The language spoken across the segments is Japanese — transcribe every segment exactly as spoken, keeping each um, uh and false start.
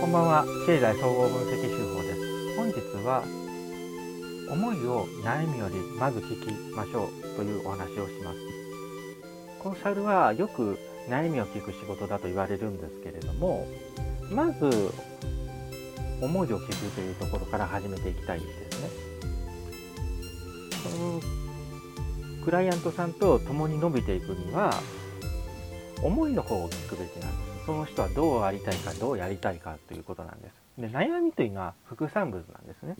こんばんは、経済総合分析手法です。本日は思いを悩みよりまず聞きましょうというお話をします。コンサルはよく悩みを聞く仕事だと言われるんですけれども、まず思いを聞くというところから始めていきたいですね。そのクライアントさんと共に伸びていくには思いの方を聞くべきなんです。その人はどうありたいか、どうやりたいかということなんです。で、悩みというのは副産物なんですね。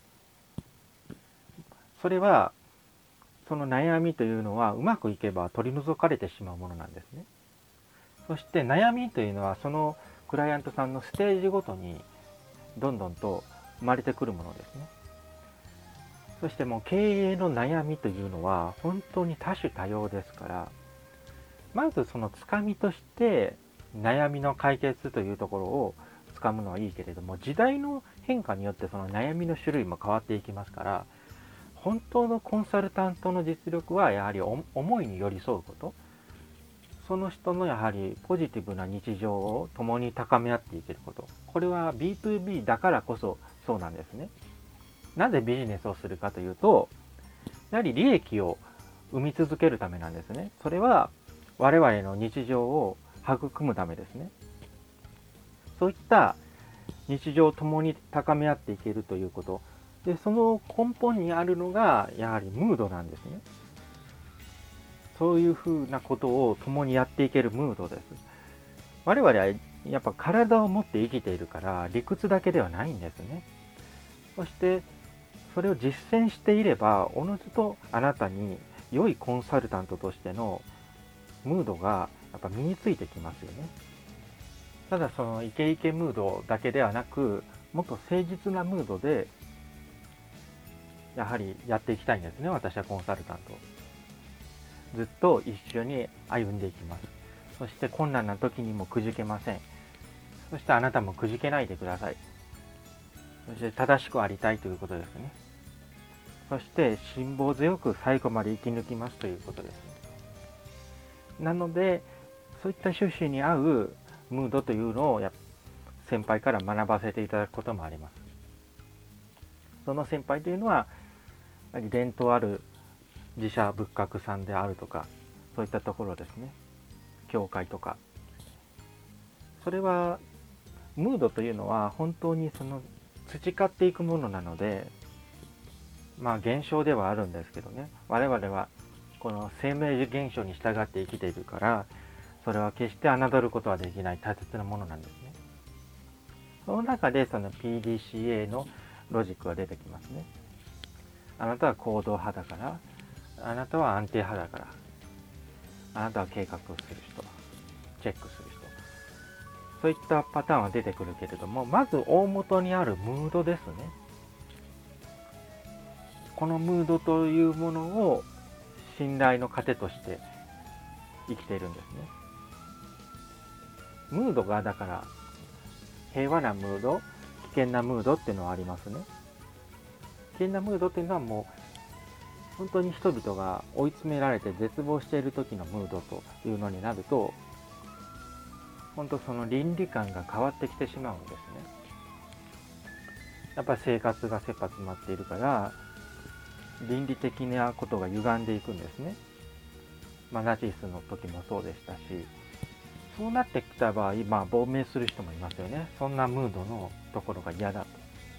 それはその悩みというのはうまくいけば取り除かれてしまうものなんですね。そして悩みというのはそのクライアントさんのステージごとにどんどんと生まれてくるものですね。そしてもう経営の悩みというのは本当に多種多様ですから、まずそのつかみとして悩みの解決というところをつかむのはいいけれども、時代の変化によってその悩みの種類も変わっていきますから、本当のコンサルタントの実力はやはり思いに寄り添うこと、その人のやはりポジティブな日常を共に高め合っていけること、これは ビーツービー だからこそそうなんですね。なぜビジネスをするかというと、やはり利益を生み続けるためなんですね。それは我々の日常を育むためですね。そういった日常を共に高め合っていけるということで、その根本にあるのがやはりムードなんですね。そういうふうなことを共にやっていけるムードです。我々はやっぱ体を持って生きているから理屈だけではないんですね。そしてそれを実践していればおのずとあなたに良いコンサルタントとしてのムードがやっぱ身についてきますよね。ただそのイケイケムードだけではなく、もっと誠実なムードでやはりやっていきたいんですね。私はコンサルタントずっと一緒に歩んでいきます。そして困難な時にもくじけません。そしてあなたもくじけないでください。そして正しくありたいということですね。そして辛抱強く最後まで生き抜きますということですね。なのでそういった趣旨に合うムードというのをや先輩から学ばせていただくこともあります。その先輩というのは伝統ある自社仏閣さんであるとか、そういったところですね。教会とか。それはムードというのは本当にその培っていくものなので、まあ現象ではあるんですけどね。我々はこの生命現象に従って生きているから、それは決して侮ることはできない大切なものなんですね。その中でその ピーディーシーエー のロジックが出てきますね。あなたは行動派だから、あなたは安定派だから、あなたは計画をする人、チェックする人、そういったパターンは出てくるけれども、まず大元にあるムードですね。このムードというものを信頼の糧として生きているんですね。ムードがだから平和なムード、危険なムードっていうのはありますね。危険なムードっていうのはもう本当に人々が追い詰められて絶望している時のムードというのになると、本当その倫理観が変わってきてしまうんですね。やっぱり生活が切羽詰まっているから倫理的なことが歪んでいくんですね。まあナチスの時もそうでしたし、そうなってきた場合、まあ亡命する人もいますよね。そんなムードのところが嫌だと。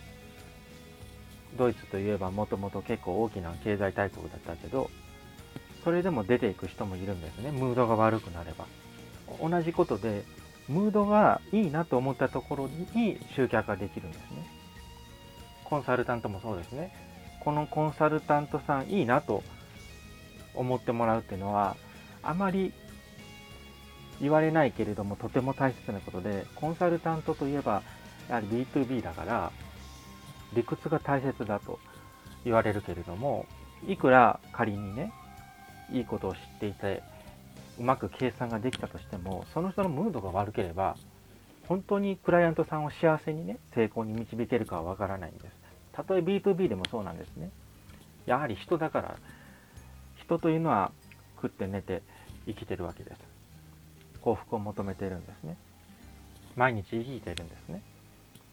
ドイツといえばもともと結構大きな経済大国だったけど、それでも出ていく人もいるんですね。ムードが悪くなれば。同じことでムードがいいなと思ったところに集客ができるんですね。コンサルタントもそうですね。このコンサルタントさんいいなと思ってもらうっていうのはあまり言われないけれどもとても大切なことで、コンサルタントといえばやはり ビーツービー だから理屈が大切だと言われるけれども、いくら仮にねいいことを知っていてうまく計算ができたとしても、その人のムードが悪ければ本当にクライアントさんを幸せにね成功に導けるかはわからないんです。たとえ ビーツービー でもそうなんですね。やはり人だから、人というのは食って寝て生きてるわけです。幸福を求めているんですね。毎日生きているんですね。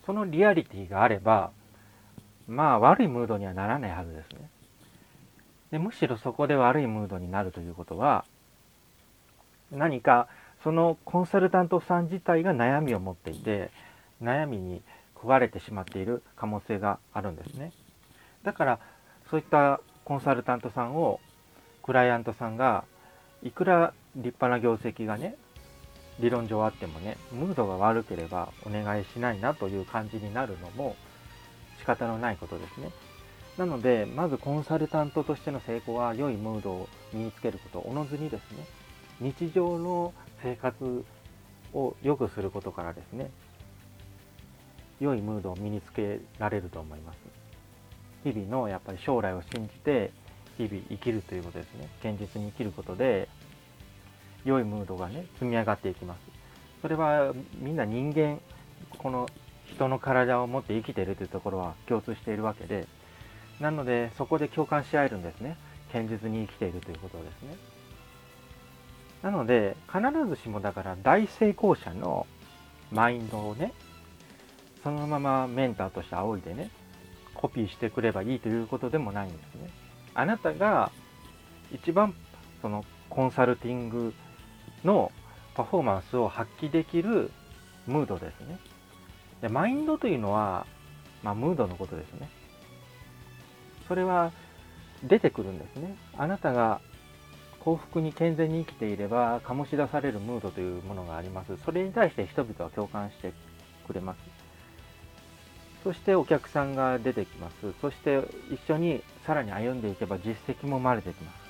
そのリアリティがあれば、まあ悪いムードにはならないはずですね。でむしろそこで悪いムードになるということは、何かそのコンサルタントさん自体が悩みを持っていて、悩みに食われてしまっている可能性があるんですね。だからそういったコンサルタントさんをクライアントさんがいくら立派な業績がね、理論上あってもね、ムードが悪ければお願いしないなという感じになるのも仕方のないことですね。なのでまずコンサルタントとしての成功は、良いムードを身につけること、おのずにですね、日常の生活を良くすることからですね、良いムードを身につけられると思います。日々のやっぱり将来を信じて日々生きるということですね。現実に生きることで良いムードがね、積み上がっていきます。それはみんな人間、この人の体を持って生きているというところは共通しているわけで、なのでそこで共感し合えるんですね。堅実に生きているということですね。なので必ずしもだから大成功者のマインドをね、そのままメンターとして仰いでね、コピーしてくればいいということでもないんですね。あなたが一番そのコンサルティングのパフォーマンスを発揮できるムードですね。でマインドというのは、まあ、ムードのことですね。それは出てくるんですね。あなたが幸福に健全に生きていれば醸し出されるムードというものがあります。それに対して人々は共感してくれます。そしてお客さんが出てきます。そして一緒にさらに歩んでいけば実績も生まれてきます。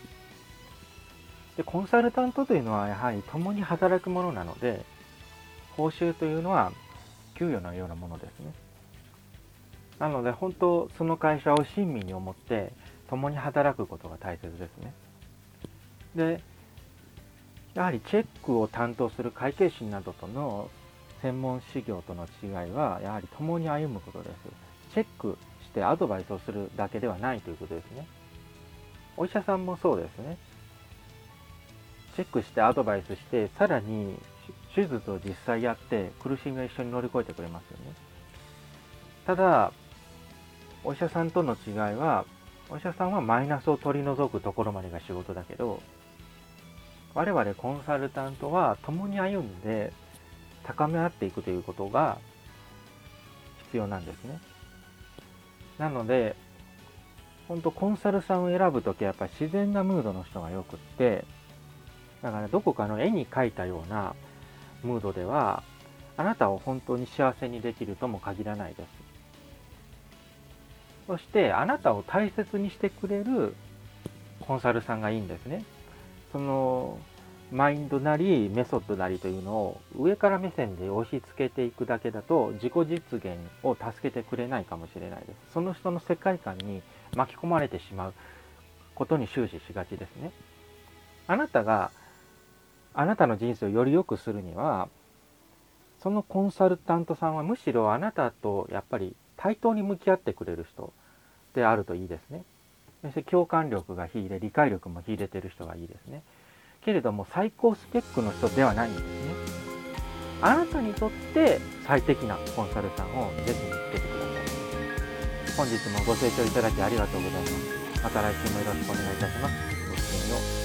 でコンサルタントというのはやはり共に働くものなので、報酬というのは給与のようなものですね。なので本当その会社を親身に思って共に働くことが大切ですね。でやはりチェックを担当する会計士などとの専門事業との違いは、やはり共に歩むことです。チェックしてアドバイスをするだけではないということですね。お医者さんもそうですね。チェックしてアドバイスして、さらに手術を実際やって苦しみを一緒に乗り越えてくれますよね。ただお医者さんとの違いは、お医者さんはマイナスを取り除くところまでが仕事だけど、我々コンサルタントは共に歩んで高め合っていくということが必要なんですね。なので本当コンサルさんを選ぶときはやっぱり自然なムードの人がよくって、だからどこかの絵に描いたようなムードではあなたを本当に幸せにできるとも限らないです。そしてあなたを大切にしてくれるコンサルさんがいいんですね。そのマインドなりメソッドなりというのを上から目線で押し付けていくだけだと自己実現を助けてくれないかもしれないです。その人の世界観に巻き込まれてしまうことに終始しがちですね。あなたがあなたの人生をより良くするには、そのコンサルタントさんはむしろあなたとやっぱり対等に向き合ってくれる人であるといいですね。そして共感力が秀で、理解力も秀でている人がいいですね。けれども最高スペックの人ではないんですね。あなたにとって最適なコンサルさんをぜひ見つけてください。本日もご清聴いただきありがとうございます。また来週もよろしくお願いいたします。ごきげんよう。